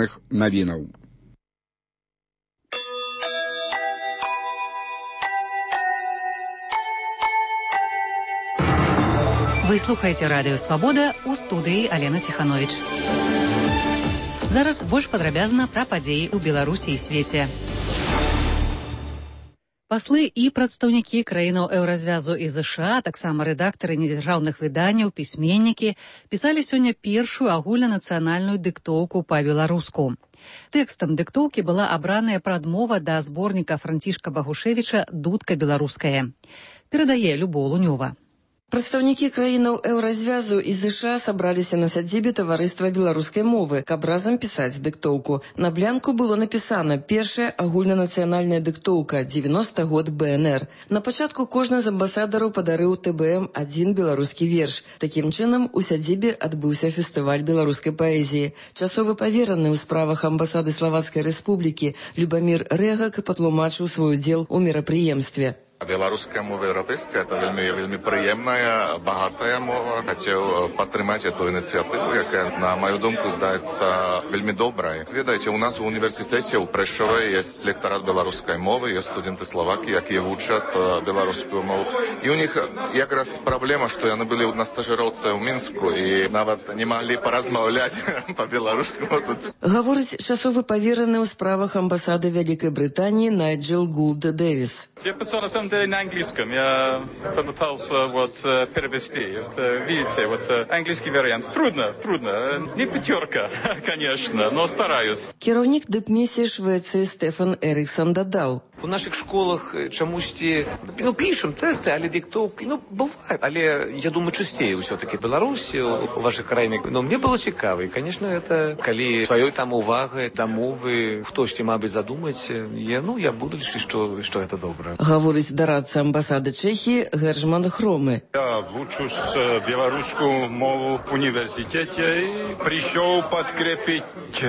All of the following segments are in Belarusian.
міжнародных навінаў. Вы слухаеце радыё «Свабода», у студыі Алена Ціхановіч. Зараз больш падрабязна пра падзеі ў Беларусі і свеце. Паслы і прадстаўнікі краінаў еўразвязу і ЗША, таксама рэдактары недзяржаўных выданняў, пісьменнікі, пісалі сёння першую агульнанацыянальную дыктоўку па-беларуску. Тэкстам дыктоўкі была абраная прадмова да зборніка Францішка Багушевіча «Дудка беларуская». Перадае Любоў Лунёва. Прадстаўнікі краінаў еўразвязу і ЗША сабраліся на сядзібе таварыства беларускай мовы, каб разам пісаць дыктоўку. На блянку было напісана «Першая агульнанацыянальная дыктоўка, 90 год БНР». На пачатку кожны з амбасадараў падарыў ТБМ адзін беларускі верш. Такім чынам, у сядзібе адбыўся фестываль беларускай паэзіі. Часовы павераны ў справах амбасады Славацкай Рэспублікі Любамір Рэгак патлумачыў свой удзел у мерапрыемстве. Беларуская мова еўрапейская – это вельмі прыемная, багатая мова. Хацеў падтрымаць эту ініцыятыву, якая, на маю думку, здаецца вельмі добрай. Ведаеце, у нас у універсітэце ў Прэшове ёсць лектарат беларускай мовы, ёсць студэнты славакі, якія вучаць беларускую мову. І у них якраз праблема, што яны былі на стажыроўцы ў Мінску і нават не маглі паразмаўляць па-беларуску тут. Гаворыць часовы павераны ў справах амбасады Вялікай Брытаніі Найджел Гулд Дэвіс. На английском я попытался перевести. Видите, английский вариант. Трудно. Не пятерка, конечно, но стараюсь. Кіраўнік дыпмісіі Швецыі Стефан Эріксон дадаў. У наших школах чамусьці пішем тесты, але дыктоўкі, бывает. Але я думаю, часцей все-таки Беларусі у ваших краінах. Но мне было цікава. І, конечно, это калі сваёй там увагай да мовы хтосьці, мабыць, задумаць, я буду лічыць, што это добра. Гаворыць дарадца амбасады Чэхіі Гержман Хромы. Я вучу беларускую мову в университете и пришел подкрепить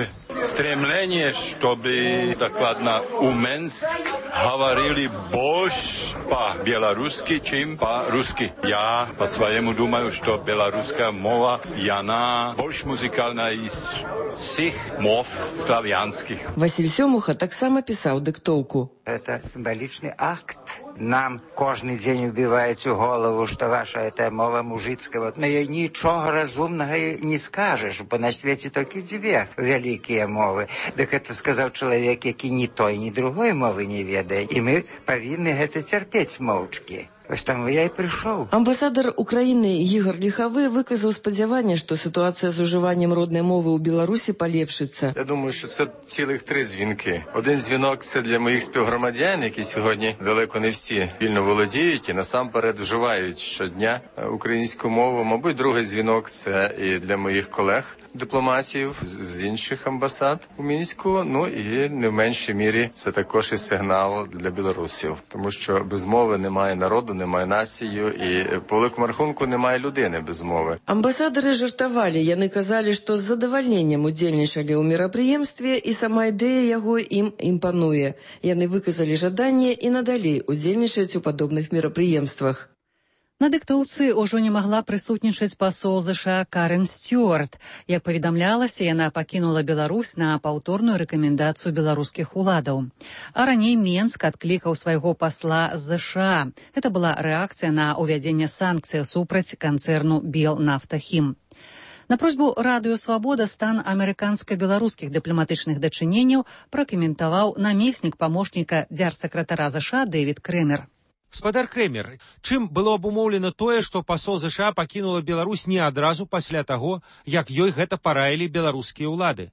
стремление, чтобы докладно у Минск говорили больше по-белорусски, чем по-русски. Я по-своему думаю, что белорусская мова, и она больше музыкальная из всех мов славянских. Василь Сёмуха таксама пісаў дыктоўку. Это символичный акт. Нам кожны дзень убиваюць у голову, што ваша эта мова мужицкая. Нічога разумнага не скажаш, бо на свеце толькі дзве вялікія мовы. Дык гэта сказаў чалавек, які ні той, ні другой мовы не ведае. І мы павінны гэта цярпець моўчкі. Ось там я і прыйшоў. Амбасадар Украіны Ігор Ліхавы выказаў спадзяванне, што ситуація з уживанням родної мови у Білорусі поліпшиться. Я думаю, що це цілих 3 дзвінки. Один дзвінок – це для моїх співгромадян, які сьогодні далеко не всі вільно володіють і насамперед вживають щодня українську мову. Мабуть, другий дзвінок – це і для моїх колег дипломатів з інших амбасад у Мінську. Ну і не в меншій мірі це також і сигнал для білорусів. Тому що без мови немає народу, немає націю і по великому рахунку немає людини без мови. Амбасадары жартавалі, яны казалі, што з задавальненнем удзельнічалі ў мерапрыемстве і сама ідэя яго ім імпануе. Яны выказалі жаданне і надалей удзельнічаць у падобных мерапрыемствах. На дыктоўцы ўжо не магла прысутнічаць пасол ЗША Карен Стюарт. Як паведамлялася, яна пакінула Беларусь на паўторную рэкамендацыю беларускіх уладаў. А раней Менск адклікаў свайго пасла з ЗША. Гэта была рэакцыя на ўвядзенне санкцый супраць канцэрну «Белнафтахім». На просьбу Радыё Свабода стан амерыканска-беларускіх дыпламатычных дачыненняў пракаментаваў намеснік памочніка дзяржсакратара ЗША Дэвід Крэмер. Гаспадар Крэмер, чым было абумоўлена тое, што пасол ЗША пакінула Беларусь не адразу пасля таго, як ёй гэта параілі беларускія ўлады?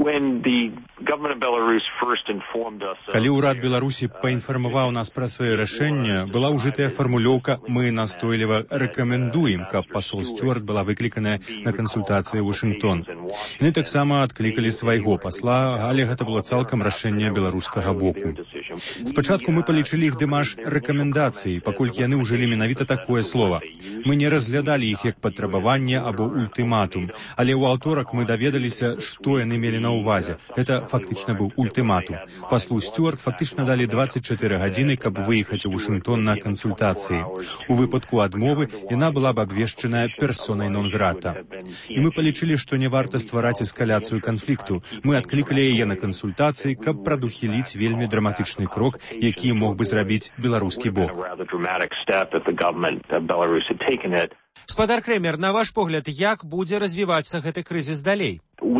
Калі ўрад Беларусі паінфармаваў нас пра свае рашэнне, была ўжытая фармулёўка «Мы настойліва рэкамендуем», каб пасол Стюарт была выкліканая на кансультацыі ў Вашынгтон. Яны таксама адклікалі свайго пасла, але гэта было цалкам рашэнне беларускага боку. Спачатку мы палічылі іх дымаш рэкамендацыі, паколькі яны ўжылі менавіта такое слова. Мы не разглядалі іх як патрабаванне або ультыматум, але ў аўторак мы даведаліся, што яны мелі на ўвазе. Гэта фактычна быў ультыматум. Паслу Стюарт фактычна далі 24 гадзіны, каб выехаць у Вашынгтон на кансультацыі. У выпадку адмовы яна была б абвешчаная персонай нон-грата. І мы палічылі, што не варта ствараць эскаляцыю канфлікту. Мы адклікалі яе на кансультацыі, каб прадухіліць вельмі драматычны крок, які мог бы зрабіць беларускі бок. Гаспадар Крэмер, на ваш погляд, як будзе развівацца гэты крызіс далей?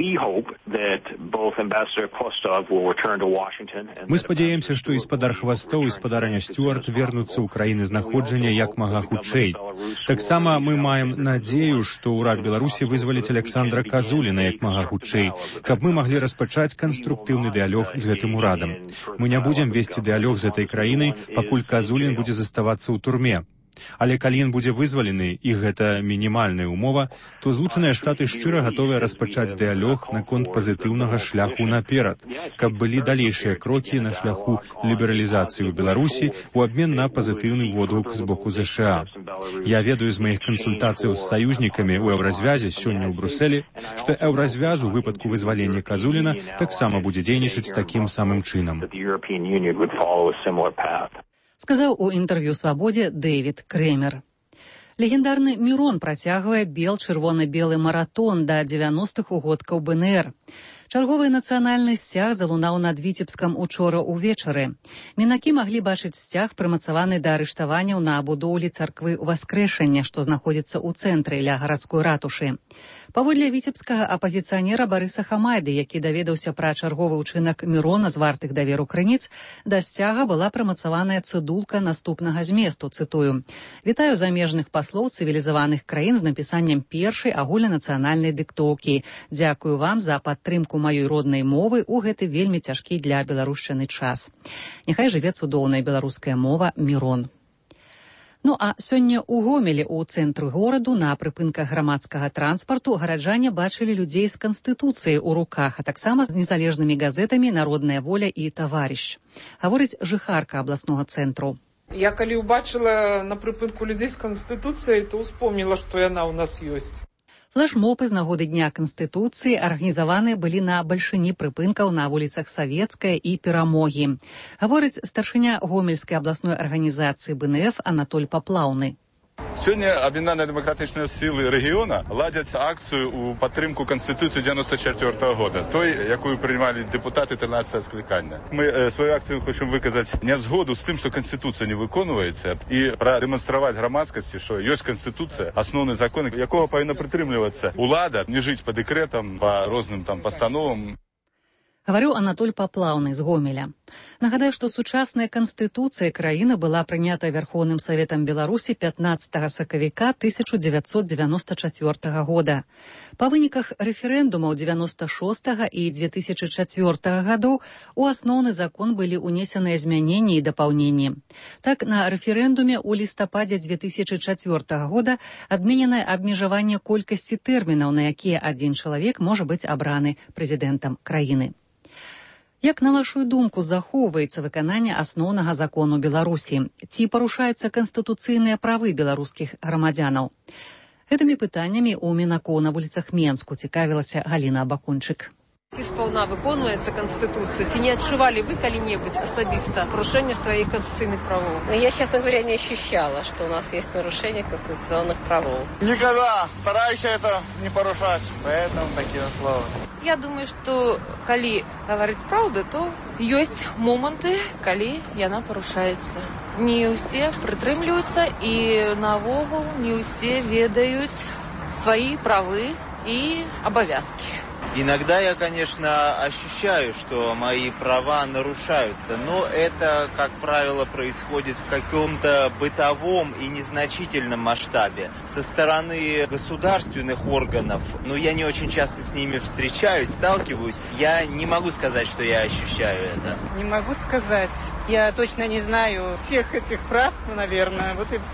Мы спадзяемся, што і спадар Хвастоў, і спадарня Стюарт вернуцца ў краіны знаходжання як мага хутчэй. Таксама мы маем надзею, што ўрад Беларусі вызваліць Александра Казуліна як мага хутчэй, каб мы маглі распачаць канструктыўны дыялог з гэтым урадам. Мы не будзем весці дыялог з гэтай краінай, пакуль Казулін будзе заставацца ў турме. Але калі ён будзе вызвалены, і гэта мінімальная умова, то Злучаныя Штаты шчыра гатовыя распачаць дыялог наконт пазітыўнага шляху наперад, каб былі далейшыя крокі на шляху лібералізацыі ў Беларусі ў абмен на пазітыўны водгук з боку ЗША. Я ведаю з маіх кансультацыяў з саюзнікамі ў Еўразвязе сёння ў Брусэлі, што Еўразвяз у выпадку вызвалення Казуліна таксама будзе дзейнічаць такім самым чынам. Сказаў у інтэрв'ю «Свабодзе» Дэвід Крэмер. Легендарны Мірон працягвае бел-чырвона-белы маратон да 90-х угодкаў БНР. Чарговы нацыянальны сцяг залунаў над Віцебскам учора ўвечары. Мінакі маглі бачыць сцяг, прымацаваны да арыштаванняў на будоўлі царквы Воскрэшання, што знаходзіцца ў цэнтры ля гарадской ратушы. Паводле віцебскага апазіцыянера Барыса Хамайды, які даведаўся пра чарговы ўчынак Мірона з вартых даверу крыніц, да сцяга была прымацаваная цыдулка наступнага зместу, цытую: «Вітаю замежных паслоў цывілізаваных краін з напісаннем першай агульнанацыянальнай дыктоўкі. Дзякую вам за падтрымку маёй роднай мовы ў гэты вельмі цяжкі для беларушчыны час. Няхай жыве цудоўная беларуская мова Мірон». Ну а сёння ў Гомелі, у цэнтры гораду, на прыпынках грамадскага транспарту гараджане бачылі людзей з Канстытуцыяй у руках, а таксама з незалежнымі газетамі «Народная воля» і «Таварыш». Гаворыць жыхарка абласнога цэнтру. Я калі ўбачыла на прыпынку людзей з Канстытуцыяй, то ўспомніла, што яна ў нас ёсць. Флэшмобы з нагоды Дня Канстытуцыі арганізаваны былі на бальшыні прыпынкаў на вуліцах Савецкая і Перамогі. Гаворыць старшыня Гомельскай абласной арганізацыі БНФ Анатоль Паплаўны. Сёння аб'яднаныя дэмакратычныя сілы рэгіёна ладзяць акцыю ў падтрымку Канстытуцыі 94-го года, той, якую прымалі дэпутаты 13-го склікання. Мы сваю акцыю хочам выказаць нязгоду з тым, што Канстытуцыя не выконваецца, і прадэманстраваць грамадскасці, што ёсць Канстытуцыя, асноўны закон, якога павінна прытрымлівацца ўлада, не жыць па дэкрэтам, па розным там пастановам. Гаварыў Анатоль Паплаўны з Гомеля. Нагадаю, што сучасная канстытуцыя краіны была прынята Вярхоўным Саветам Беларусі 15 сакавіка 1994 года. Па выніках рэферэндумаў 96 і 2004 гадоў у асноўны закон былі ўнесеныя змяненні і дапаўненні. Так, на рэферэндуме ў лістападзе 2004 года адмененае абмежаванне колькасці тэрмінаў, на якія адзін чалавек можа быць абраны прэзідэнтам краіны. Як, на вашу думку, захоўваецца выкананне асноўнага закону Беларусі? Ці парушаюцца канстытуцыйныя правы беларускіх грамадзянаў? Гэтымі пытаннямі ў Мінаку на вуліцах Менску цікавілася Галіна Абакунчык. Ці сполна выконваецца Конституция? Ці не адчували вы калі-небудзь асабіста нарушение своих конституционных правов? Я, честно говоря, не ощущала, что у нас есть нарушение конституционных правов. Никогда. Стараюсь это не порушать. Поэтому такие слова. Я думаю, что калі говорить правду, то есть моменты, калі яна парушаецца. Не ўсе прытрымліваюцца і навогул не ўсе ведаюць свои правы и обовязки. Иногда я, конечно, ощущаю, что мои права нарушаются, но это, как правило, происходит в каком-то бытовом и незначительном масштабе. Со стороны государственных органов, но я не очень часто с ними встречаюсь, сталкиваюсь, я не могу сказать, что я ощущаю это. Не могу сказать. Я точно не знаю всех этих прав, наверное, вот и все.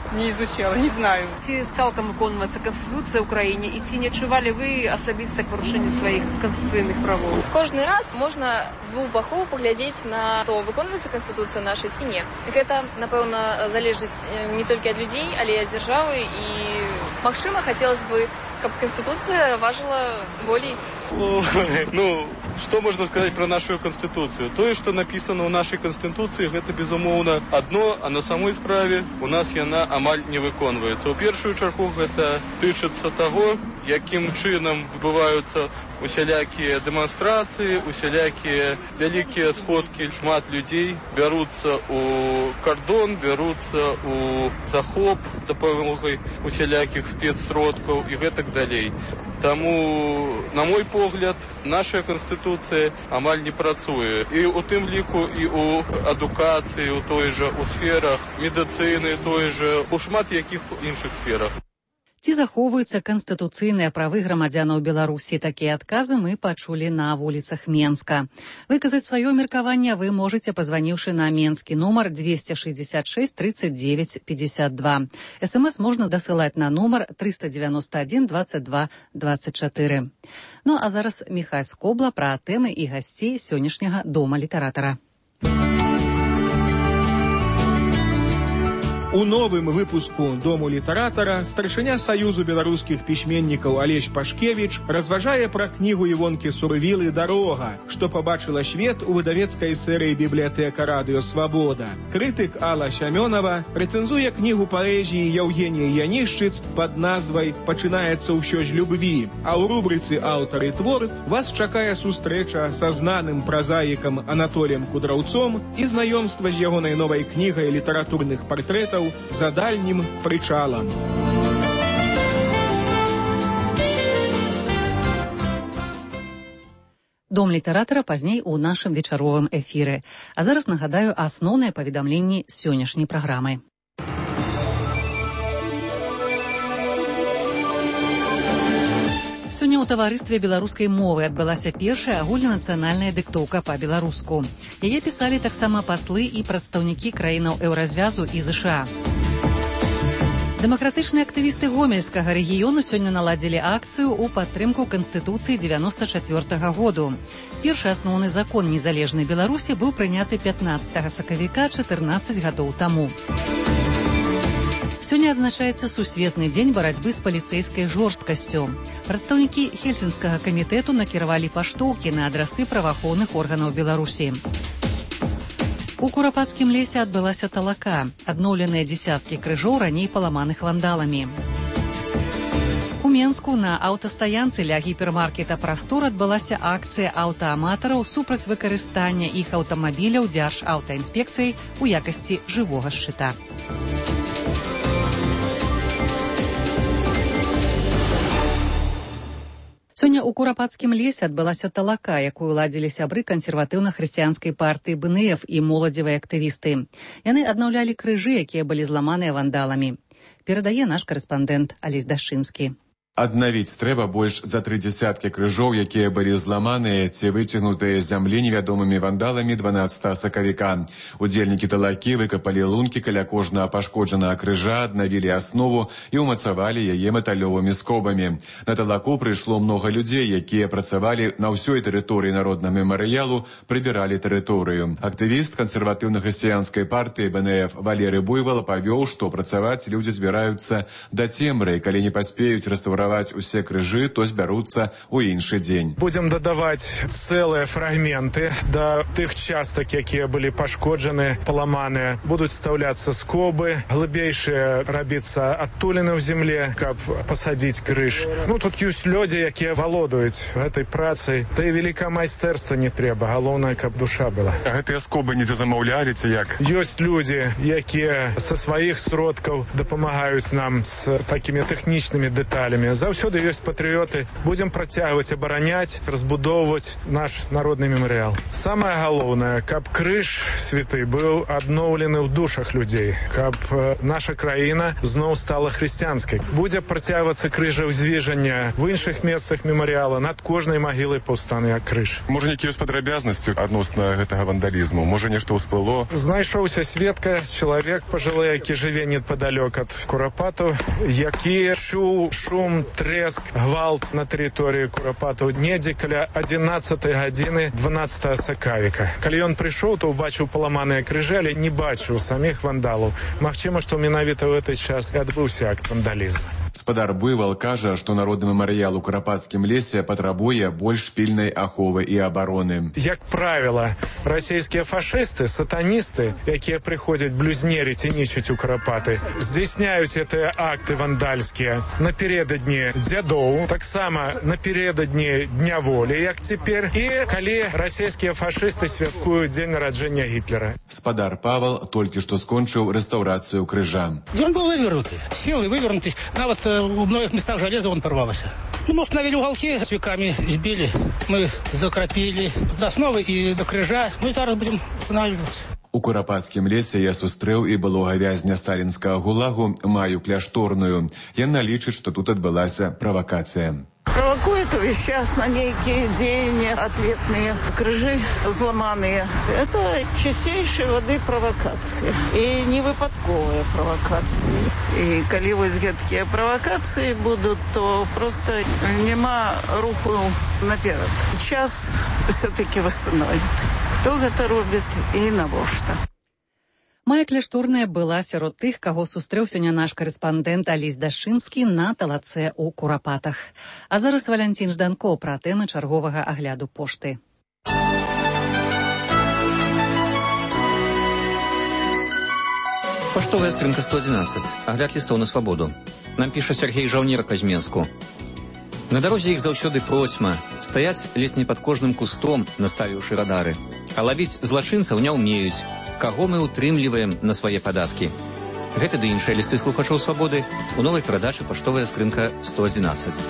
не изучала, не знаю. Ці цалкам виконується Конституція України, і ці не відчували ви особисто порушення своїх конституційних правов? Кожний раз можна з двох боків поглядіти на то, виконується Конституція наша чи ні. Це, напевно, залежить не тільки від людей, але й від держави. І, можливо, хотілося б, щоб Конституція важила більше. Ну, что можно сказать про нашу Конституцию? То, что написано в нашей Конституции, это, безумовно, одно, а на самой справе у нас яна амаль не виконується. У першу чергу, это тычится того, яким чином відбуваються усялякі демонстрації, усялякі великі сходки, шмат людей беруться у кордон, беруться у захоп допомогою усяляких спецсродків і так далі. Тому, на мой погляд, наша Конституція амаль не працює. І у тим ліку, і у адукації, у той же, у сферах медицини, той же, у шмат яких інших сферах. Ці захоўваюцца канстытуцыйныя правы грамадзянаў Беларусі. Такія адказы мы пачулі на вуліцах Менска. Выказаць сваё меркаванне вы можаце, пазваніўшы на менскі нумар 266 39 52. СМС можна дасылаць на нумар 391 22 24. Ну а зараз Міхай Скобла пра тэмы і гасцей сённяшняга Дома літаратара. У новым выпуску «Дому літаратара» старшыня Саюзу беларускіх пісьменнікаў Алесь Пашкевіч разважае пра кнігу Івонкі Сурвілы «Дарога», што пабачыла свет у выдавецкай серыі «Бібліятэка Радыё Свабода». Крытык Алла Сямёнова рэцэнзуе кнігу паэзіі Яўгеніі Янішчыц пад назвай «Пачынаецца ўсё з любві», а ў рубрыцы «Аўтар і твор» вас чакае сустрэча са знаным празаікам Анатоліем Кудраўцом і знаёмства з ягонай новай кнігай літаратурных партрэтаў «За дальнім прычалам». Дом літаратара пазней у нашым вечаровым эфіры. А зараз нагадаю асноўныя паведамленні сённяшняй праграмы. Сёння ў таварыстве беларускай мовы адбылася першая агульнанацыянальная дыктоўка па-беларуску. Яе пісалі таксама паслы і прадстаўнікі краінаў Еўразвязу і ЗША. Дэмакратычныя актывісты гомельскага рэгіёну сёння наладзілі акцыю ў падтрымку Канстытуцыі 94-го году. Першы асноўны закон незалежнай Беларусі быў прыняты 15 сакавіка 14 гадоў таму. Сёння адзначаецца сусветны дзень барацьбы з паліцэйскай жорсткасцю. Прадстаўнікі Хельсінскага камітэту накіравалі паштоўкі на адрасы праваахоўных органаў Беларусі. У Курапацкім лесе адбылася талака. Адноўленыя дзесяткі крыжоў раней паламаных вандаламі. У Менску на аўтастаянцы ля гіпермаркета «Прастор» адбылася акцыя аўтааматараў супраць выкарыстання іх аўтамабіляў Дзяржаўтаінспекцыяй у якасці жывога шчыта. Сёння ў Курапацкім лесе адбылася талака, якую ладзілі сябры кансерватыўна-хрысціянскай партыі БНФ і моладзевыя актывісты. Яны аднаўлялі крыжы, якія былі зламаныя вандаламі. Перадае наш карэспандэнт Алесь Дашчынскі. Аднавіць трэба больш за 3 десяткі крыжоў, якія былі зламаныя ці выцягнутыя з зямлі невядомымі вандаламі 12 сакавіка. Удзельнікі талакі выкапалі лункі каля кожнага пашкоджанага крыжа, аднавілі аснову і ўмацавалі яе металёвымі скобамі. На талаку прыйшло многа людзей, якія працавалі на ўсёй тэрыторыі народнага мемарыялу, прыбіралі тэрыторыю. Актывіст кансерватыўна-хрысціянскай партыі БНФ Валерый Буйвол павёў, што працаваць людзі збіраюцца да цемры, калі не паспеюць рэстаўраваць усе крыжы, то збяруцца ў іншы дзень. Будзем дадаваць цэлыя фрагменты да тых частак, якія былі пашкоджаны, паламаныя. Будуць стаўляцца скобы, глыбейшыя рабіцца адтуліны ў земле, каб пасадзіць крыж. Ну, тут ёсць людзі, якія валодаюць гэтай працай. Да і вялікае майстэрства не трэба, галоўнае, каб душа была. А гэтыя скобы недзе замаўлялі ці як? Ёсць людзі, якія са сваіх сродкаў дапамагаюць нам з такімі тэхнічнымі дэталямі. рэгіёне заўсёды ёсць патрыёты. Будзем працягваць абараняць, разбудоўваць наш народны мемарыял. Самае галоўнае, каб крыж святы быў адноўлены ў душах людзей, каб наша краіна зноў стала хрысціянскай. Будзе працягвацца крыжаўзвіжання в іншых месцах мемарыяла, над кожнай магілай паўстане крыж. Можа, нейкія падрабязнасці адносна гэтага вандалізму? Можа, нешта ўсплыло? Знайшоўся сведка, чалавек пажылы, які жыве непадалёк ад Курапату, які чуў шум, трэск, гвалт на тэрыторыі Курапату недзе каля 11 гадзіны 12 сакавіка. Калі ён прыйшоў, то ўбачыў паламаныя крыжы, але не бачыў саміх вандалаў. Магчыма, што менавіта ў гэты час і адбыўся акт вандалізму. Спадар Буйвал кажа, што народны мемарыял у Курапатскім лесе патрабуе больш пільнай аховы і абароны. Як правіла, расійскія фашысты, сатаністы, якія прыходзяць блюзнерыць і нічыць у Курапаты, здзяйсняюць гэтыя акты вандальскія напярэдадні дзядоў, таксама напярэдадні Дня волі, як цяпер, і калі расійскія фашысты святкуюць дзень нараджэння Гітлера. Спадар Павел толькі што скончыў рэстаўрацыю крыжа. Ён быў вывернуты, сілы вывернуты, нават у многих местах железо он порвалось. Ну, мы установили уголки, с веками сбили, мы закропили до основы и до крыжа. Мы зараз будем устанавливать. У Курапатскім лесе я сустрэў і былога вязня сталінскага гулагу Маю Кляшторную. Яна лічыць, што тут адбылася правакацыя. Провокует увесь час на некие деяния ответные, крыжи взломанные. Это чистейшей воды провокации. И не выпадковые провокации. И коли вось гэткія провокации будут, то просто нема руху наперед. Час все-таки восстановит. Кто гэта робит и навошта. Мая Кляшторная была сярод тых, каго сустрэў сёння наш карэспандэнт Алесь Дашынскі на талацэ ў Курапатах. А зараз Валянцін Жданко пра тэмы чарговага агляду пошты. Паштовая скрынка 111. Агляд лістоў на свабоду. Нам піша Сергей Жаўнер Казьменску. На дарозе іх заўсёды процьма. Стаяць ледзь не пад кожным кустом, наставіўшы радары. А лавіць злачынцаў не ўмеюць. Каго мы утрымліваем на свае падаткі. Гэта ды іншыя лісты слухачоў свабоды у новай перадачы «Паштовая скрынка 111».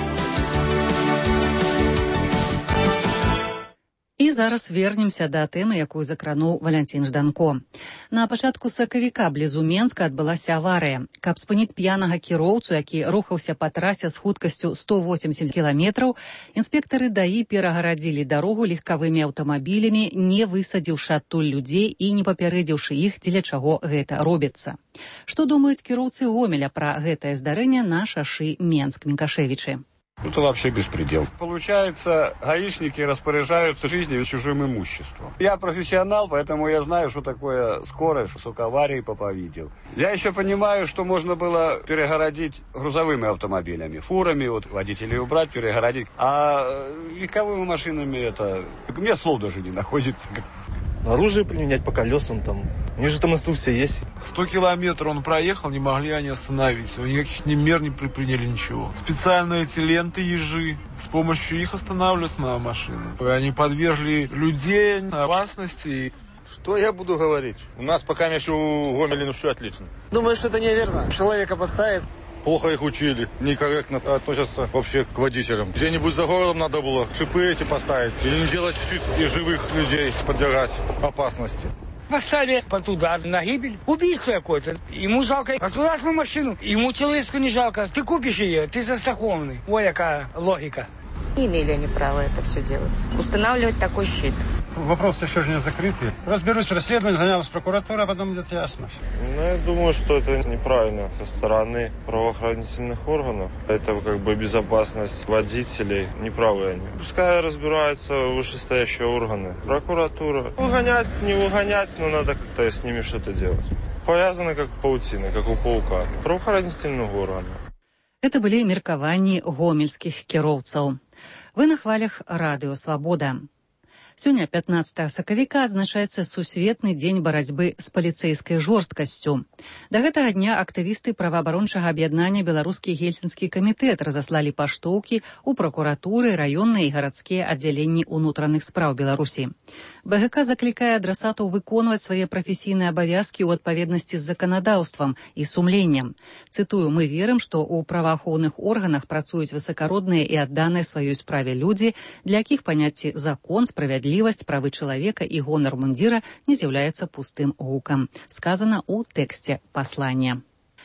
І зараз вернемся да тэмы, якую закрануў Валянцін Жданко. На пачатку сакавіка блізу Менска адбылася аварыя. Каб спыніць п'янага кіроўцу, які рухаўся па трасе з хуткасцю 180 кіламетраў, інспектары ДАІ перагарадзілі дарогу легкавымі аўтамабілямі, не высадзіўшы адтуль людзей і не папярэдзіўшы іх, дзеля чаго гэта робіцца. Што думаюць кіроўцы Гомеля пра гэтае здарэнне на шашы Менск-Мікашевічы? Это вообще беспредел. Получается, гаишники распоряжаются жизнью и чужим имуществом. Я профессионал, поэтому я знаю, что такое скорость, сколько аварий Попа видел. Я еще понимаю, что можно было перегородить грузовыми автомобилями, фурами, вот водителей убрать, перегородить. А легковыми машинами это... У меня слов даже не находится. Оружие применять по колесам там. У них же там инструкция есть. 100 километров он проехал, не могли они остановиться. Никаких ни мер не предприняли, ничего. Специальные эти ленты ежи. С помощью их останавливалась моя машина. Они подвергли людей опасности. Что я буду говорить? У нас пока еще у Гомеля все отлично. Думаю, что это неверно. Человека поставит. Плохо их учили, некорректно относятся вообще к водителям. Где-нибудь за городом надо было шипы эти поставить. Или не делать щит и живых людей подвергать опасности. Поставили под удар на гибель. Убийство какое-то. Ему жалко государственную машину. Ему человеческую не жалко. Ты купишь ее, ты застрахованный. Ой, какая логика. Не имели они права это все делать. Устанавливать такой щит. Вопрос еще же не закрытый. Разберусь в расследовании, занялась прокуратура, а потом будет ясно. Ну, я думаю, что это неправильно со стороны правоохранительных органов. Это как бы безопасность водителей. Неправы они. Пускай разбираются вышестоящие органы. Прокуратура. Выгонять, не выгонять, но надо как-то с ними что-то делать. Повязаны как паутина, как у паука. Правоохранительных органов. Это былі меркаванні гомельскіх кіроўцаў. Вы на хвалях радыё «Свабода». Сёння 15 сакавіка адзначаецца сусветны дзень барацьбы з паліцэйскай жорсткасцю. Да гэтага дня актывісты праваабарончага аб'яднання «Беларускі гельсінскі камітэт» разаслалі паштоўкі ў пракуратуры, раённыя і гарадскія аддзяленні ўнутраных спраў Беларусі. БГК заклікае адрасатаў выконваць свае прафесійныя абавязкі ў адпаведнасці з заканадаўствам і сумленнем. Цытую, мы верым, што ў праваахоўных органах працуюць высакародныя і адданыя сваёй справе людзі, для якіх паняцці закон, справядлівасць, правы чалавека і гонар мундзіра не з'яўляецца пустым гукам. Сказана ў тэксце паслання.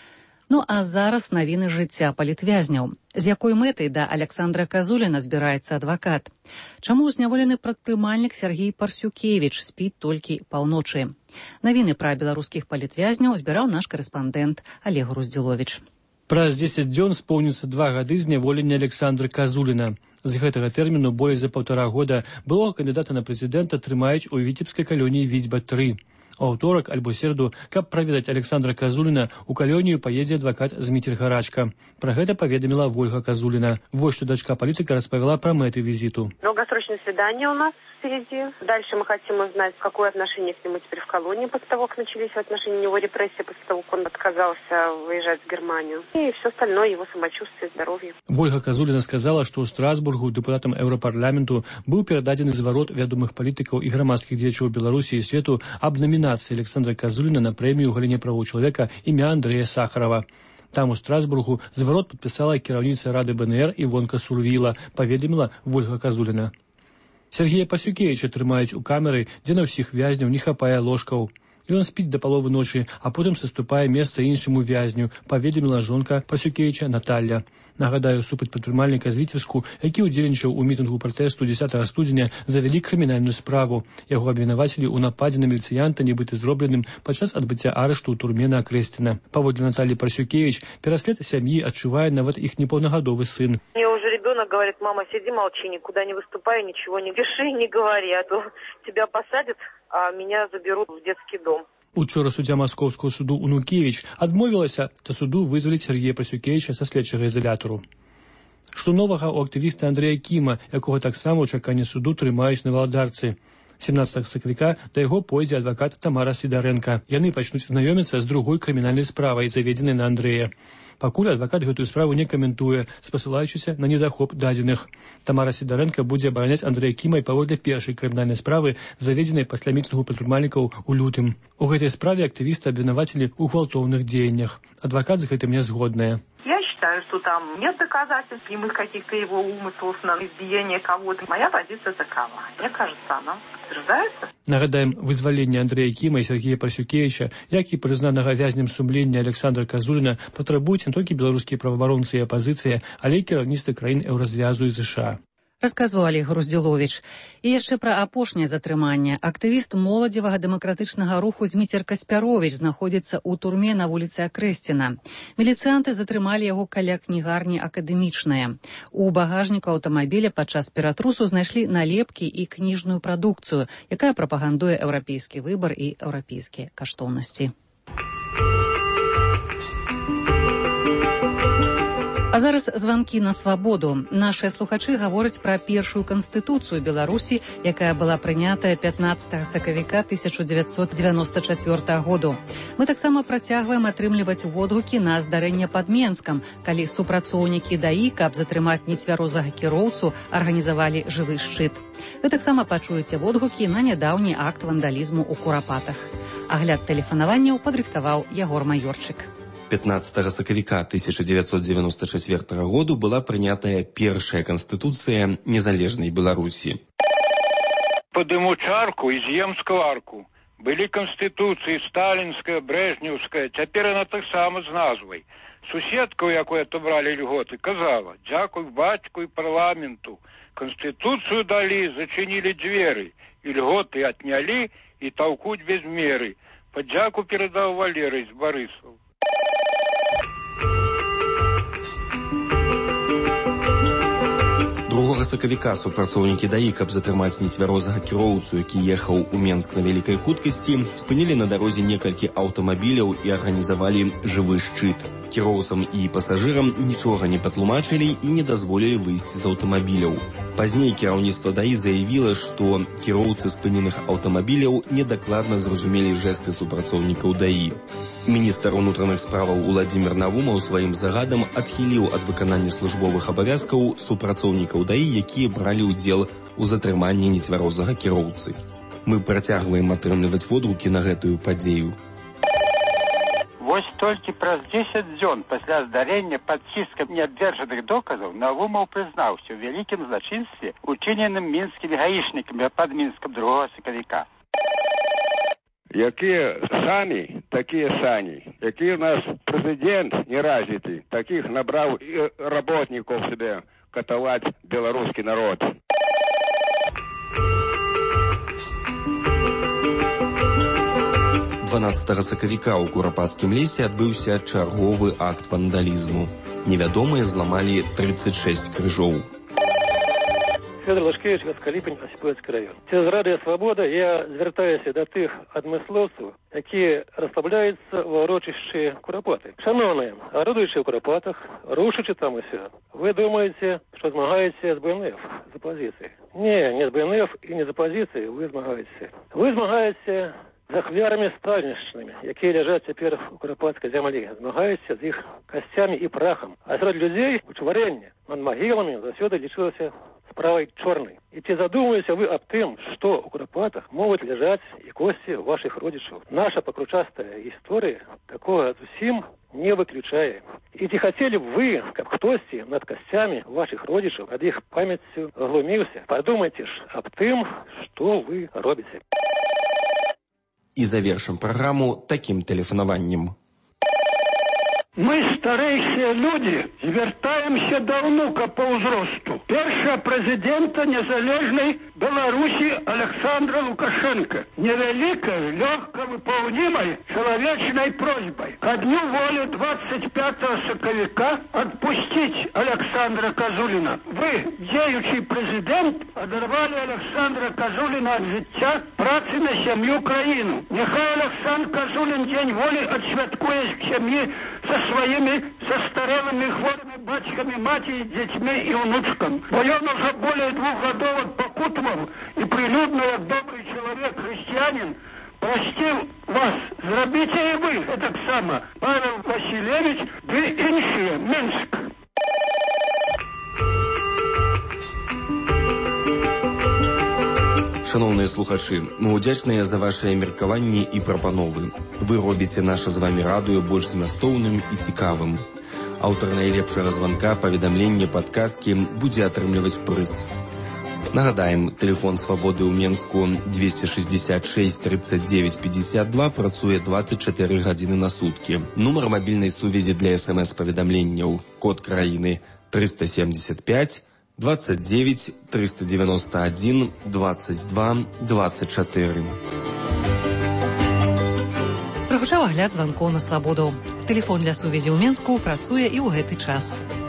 Ну а зараз навіны жыцця палітвязняў. З якой мэтай да Александра Казуліна збіраецца адвакат? Чаму зняволены прадпрымальнік Сергей Парсюкевіч спіць толькі паўночы? Навіны пра беларускіх палітвязняў збіраў наш карэспандэнт Олег Груздзіловіч. Праз 10 дзён споўніцца 2 гады зняволення Александра Казуліна. З гэтага тэрміну болей за 1,5 года былога кандыдата на прэзідэнта трымаюць у віцебскай калоніі Віцьба-3. У аўторак альбо сераду, каб праведаць Александра Казуліна, у калонію паедзе адвакат Зміцер Гарачка. Пра гэта паведаміла Вольга Казуліна. Вось што дачка палітыка распавяла пра мэты візіту. Долгосрочное свидание у нас впереди. Дальше мы хотим узнать, какое отношение к нему теперь в колонии после того, как начались в отношении него репрессии, после того, как он отказался выезжать в Германию. И все остальное, его самочувствие, здоровье. Вольга Казуліна сказала, што ў Страсбургу дэпутатам Еўрапарламенту быў перададзены зварот вядомых палітыкаў і грамадскіх дзеячоў Беларусі і свету аб номінацыі Александра Казуліна на прэмію ў галіне правоў чалавека імя Андрэя Сахарова. Там у Страсбургу зварот падпісала кіраўніца Рады БНР Івонка Сурвіла, паведаміла Вольга Казуліна. Сергея Парсюкевіча трымаюць у камеры, дзе на ўсіх вязняў не хапае ложкаў. Ён спіць да паловы ночы, а потым саступае месца іншаму вязню, паведаміла жонка Парсюкевіча Наталля. Нагадаю, супраць прадпрымальніка з Віцебску, які ўдзельнічаў у мітынгу пратэсту 10 студзеня, завялі крымінальную справу. Яго абвінавацілі ў нападзе на міліцыянта, нібыта зробленым падчас адбыцця арышту ў турме на Акрэсціна. Паводле Наталлі Парсюкевіч, пераслед сям'і адчувае нават іх непаўнагадовы сын. Мне уже ребенок говорит: мама, сиди, молчи, никуда не выступай, ничего не пиши, не говори, а то тебя посадят, а меня заберут в детский дом. Учора суддзя Маскоўскага суду Унукевіч адмовілася да суду вызваліць Сергея Парсюкевіча са следчага ізалятару. Што новага ў актывіста Андрэя Кіма, якога таксама ў чаканні суду трымаюць на валадарцы. 17 сакавіка да яго пойдзе адвакат Тамара Сідарэнка. Яны пачнуць знаёміцца з другой крымінальнай справай, заведзенай на Андрэя. Пакуль адвакат гэтую справу не каментуе, спасылаючыся на недахоп дадзеных. Тамара Сідарэнка будзе абараняць Андрэя Кіма і паводле першай крымінальнай справы, заведзенай пасля мітынгу прадпрымальнікаў у лютым. У гэтай справе актывісты абвінавацілі ў гвалтоўных дзеяннях. Адвакат з гэтым не згодная. Я считаю, что там нет доказательств прямых каких-то его умыслов на избиение кого-то. Моя позиция такова. Мне кажется, она подтверждается. Нагадаем, вызваленне Андрэя Кіма і Сергея Парсюкевіча, як і прызнанага вязнем сумлення Александра Казуліна, патрабуюць не толькі беларускія праваабаронцы і апазіцыя, але і кіраўніцтва краін Еўразвязу і ЗША. Расказваў Олег Груздзіловіч. І яшчэ пра апошняе затрыманне. Актывіст моладзевага дэмакратычнага руху Зміцер Каспяровіч знаходзіцца ў турме на вуліцы Акрэсціна. Міліцыянты затрымалі яго каля кнігарні «Акадэмічная». У багажніку аўтамабіля падчас ператрусу знайшлі налепкі і кніжную прадукцыю, якая прапагандуе еўрапейскі выбар і еўрапейскія каштоўнасці. А зараз званкі на свабоду. Нашыя слухачы гавораць пра першую канстытуцыю Беларусі, якая была прынятая 15 сакавіка 1994 году. Мы таксама працягваем атрымліваць водгукі на здарэнне пад Менскам, калі супрацоўнікі ДАІ, каб затрымаць нецвярозага кіроўцу, арганізавалі жывы шчыт. Вы таксама пачуеце водгукі на нядаўні акт вандалізму ў Курапатах. Агляд тэлефанаванняў падрыхтаваў Ягор Майорчык. 15 сакавіка 1994 году была прынятая першая канстытуцыя незалежнай Беларусі. Падыму чарку і з'ем скварку. Былі канстытуцыі сталінская, брэжнеўская, цяпер яна таксама з назвай. Суседка, у якой атобралі льготы, казала: «Дзякуй бацьку і парламенту. Канстытуцыю далі, зачынілі дзверы, і льготы отнялі, і таўкуць без меры. Падзяку перадаў Валерый з Барысаў». 2 сакавіка супрацоўнікі ДАІ, каб затрымаць нецвярозага кіроўцу, які ехаў у Менск на вялікай хуткасці, спынілі на дарозе некалькі аўтамабіляў і арганізавалі жывы шчыт. Кіроўцам і пасажырам нічога не патлумачылі і не дазволілі выйсці з аўтамабіляў. Пазней кіраўніцтва ДАІ заявіла, што кіроўцы спыненых аўтамабіляў недакладна зразумелі жэсты супрацоўнікаў ДАІ. Міністр унутраных справаў Уладзімір Навумаў сваім загадам адхіліў ад выканання службовых абавязкаў супрацоўнікаў ДАІ, якія бралі ўдзел у затрыманні нецвярозага кіроўцы. Мы працягваем атрымліваць водгукі на гэтую падзею. Вось толькі праз 10 дзён пасля здарэння пад ціскам неабверджаных доказаў Навумаў прызнаўся ў вялікім злачынстве, учыненым мінскімі гаішнікамі пад Мінскам 2 сакавіка. Якія самі, такія сані. Які у нас прэзідэнт неразвіты, такіх набраў і работнікаў себе катаваць беларускі народ. Сакавіка ў Курапацкім лесе адбыўся чарговы акт вандалізму. Невядомыя зламалі 36 крыжоў. Федор Лашкевич, Вяскаліпень, Осіпоцькі район. Цераз Радыё Свабода я звяртаюся да тых адмыслоўцаў, якія расслабляюцца ў урочышчы Курапаты. Шановныя, арудуючы ў Курапатах, рушачы там усё, вы думаеце, што змагаеце з БНФ за пазіцыі. Не з БНФ і не за пазіцыі вы змагаеце. Вы змагаеце з ахвярамі сталіншчынамі, якія ляжаць цяпер у Курапацкай зямлі, змагаецца з іх касцямі і прахам. А сярод людзей учварэнне над магіламі заўсёды лічылася справай чорнай. І ці задумваеце вы аб тым, што ў Курапатах могуць ляжаць і косці вашых родзічаў? Наша пакручастая гісторыя такога зусім не выключае. І ці хацелі б вы, каб хтосьці над касцямі вашых родзічаў, ад іх памяццю глуміўся? Падумайце ж аб тым, што вы робіце. І завершым праграму такім тэлефанаваннем. Мы, старэйшыя людзі, звяртаемся да ўнука па ўзросту. Першага прэзідэнта незалежнай Беларусі Александра Лукашенко. Невялікай, лёгка выпаўнімай чалавечнай просьбай. Ко дню волі 25 сакавіка адпусціць Александра Казуліна. Вы, дзеючы прэзідэнт, адарвалі Александра Казуліна ад жыцця, працы на сям'ю краіну. Няхай Александр Казулін дзень волі адсвяткуе сям'і со своими состарелыми хворыми бацьками, матерью, детьми и внучками. Бо он уже более 2 годов покутывал и прилюдно, как добрый человек, христианин, простил вас. Зробите и вы это само. Павел Васильевич, вы іншие, Минск. Шановныя слухачы, мы ўдзячныя за вашыя меркаванні і прапановы. Вы робіце наша з вамі радыё больш змястоўным і цікавым. Аўтар найлепшага званка, паведамлення, падказкі будзе атрымліваць прыз. Нагадаем, тэлефон Свабоды ў Менску 266 39 52 працуе 24 гадзіны на суткі. Нумар мабільнай сувязі для СМС-паведамленняў, код краіны 375 29 391 22 24. Прагучаў агляд званкоў на Свабоду. Тэлефон для сувязі ў Менску працуе і ў гэты час.